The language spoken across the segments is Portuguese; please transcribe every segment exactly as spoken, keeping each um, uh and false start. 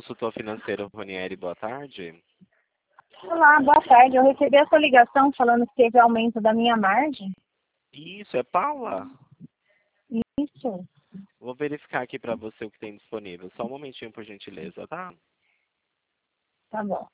consultor financeiro Ronieri, boa tarde. Olá, boa tarde. Eu recebi essa ligação falando que teve aumento da minha margem. Isso, é Paula? Isso. Vou verificar aqui para você o que tem disponível. Só um momentinho, por gentileza, tá? Tá bom.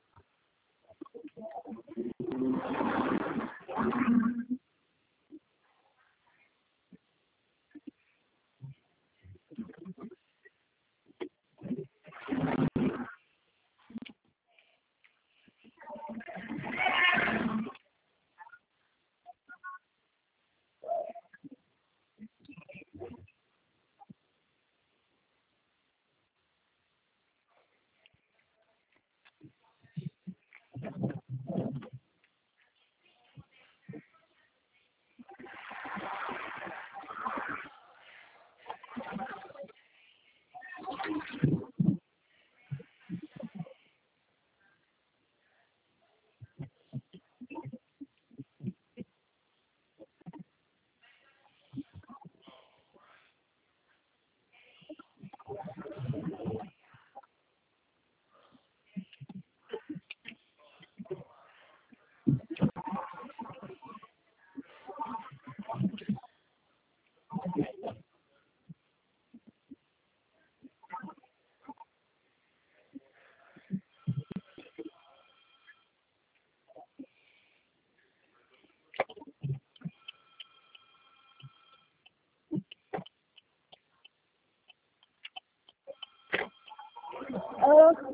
Ah,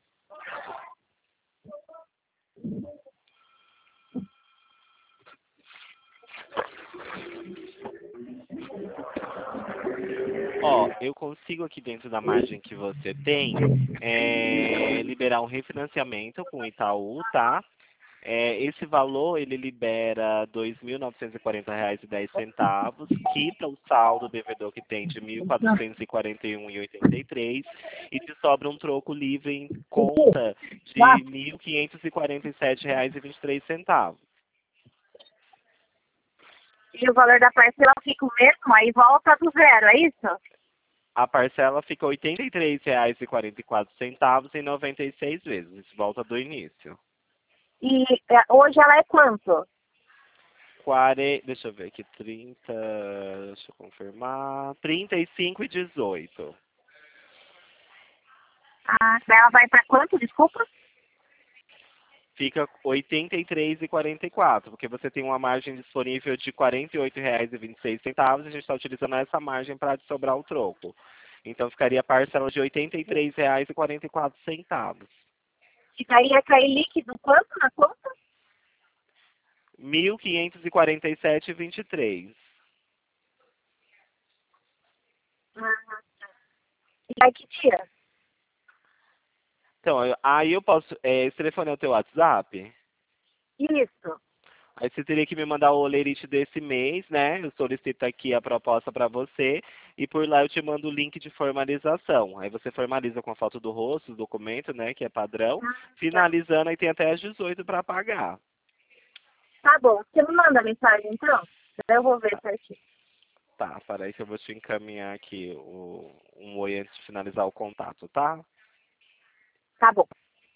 Ó, eu consigo aqui dentro da margem que você tem, é, liberar um refinanciamento com o Itaú, tá? É, esse valor, ele libera dois mil novecentos e quarenta reais e dez centavos, quita o saldo devedor que tem de mil quatrocentos e quarenta e um reais e oitenta e três e te sobra um troco livre em conta de mil quinhentos e quarenta e sete reais e vinte e três centavos. e o valor da parcela fica o mesmo, aí volta do zero, é isso? A parcela fica oitenta e três reais e quarenta e quatro centavos em noventa e seis vezes, volta do início. E é, hoje ela é quanto? quarenta, deixa eu ver aqui, trinta, deixa eu confirmar, trinta e cinco e dezoito. Ah, ela vai para quanto, desculpa? Fica oitenta e três e quarenta e quatro, porque você tem uma margem disponível de quarenta e oito reais e vinte e seis centavos e a gente está utilizando essa margem para te sobrar o troco. Então ficaria a parcela de oitenta e três reais e quarenta e quatro centavos. E daí ia cair líquido quanto na conta? mil quinhentos e quarenta e sete reais e vinte e três centavos. Ah, e aí que dia? Então, eu- aí eu posso. É, esse telefone é o teu WhatsApp? Isso. Aí você teria que me mandar o olerite desse mês, né? Eu solicito aqui a proposta para você e por lá eu te mando o link de formalização. Aí você formaliza com a foto do rosto, o documento, né? Que é padrão. Finalizando, aí tem até às dezoito para pagar. Tá bom. Você me manda a mensagem, então? Daí eu vou ver Tá, certinho. tá, para aí que eu vou te encaminhar aqui o, um oi antes de finalizar o contato, tá? Tá bom.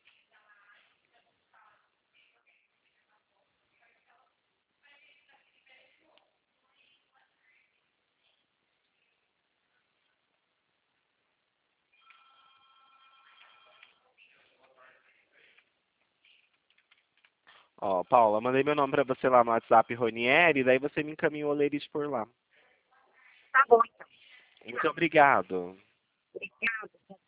Ó, Paula, mandei meu nome para você lá no WhatsApp, Ronieri, daí você me encaminha o olerite por lá. Tá bom, então. Muito obrigado. Obrigada.